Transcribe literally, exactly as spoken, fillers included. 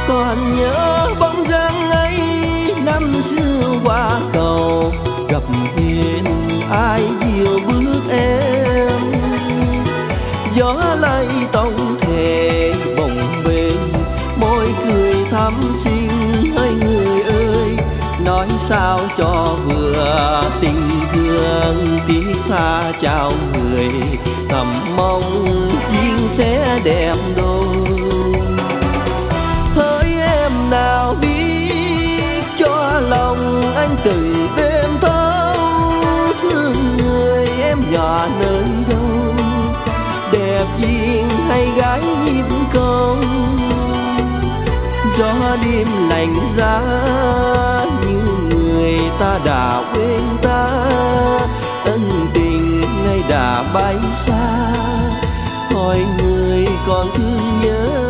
còn nhớ bóng dáng ấy năm xưa qua cầu gặp hiền ai dìu bước em. Gió lay tông thề bồng bềnh môi cười thắm xinh ơi người ơi, nói sao cho vừa tình thương tiếc xa chào người, thầm mong duyên sẽ đẹp đôi. Hỡi em nào biết cho lòng anh từng đêm thâu thương người em nhỏ nơi đâu, đẹp duyên hay gái nhịp công. Gió đêm lạnh giá như người ta đã quên ta, ân tình nay đã bay xa, hỏi người còn thương nhớ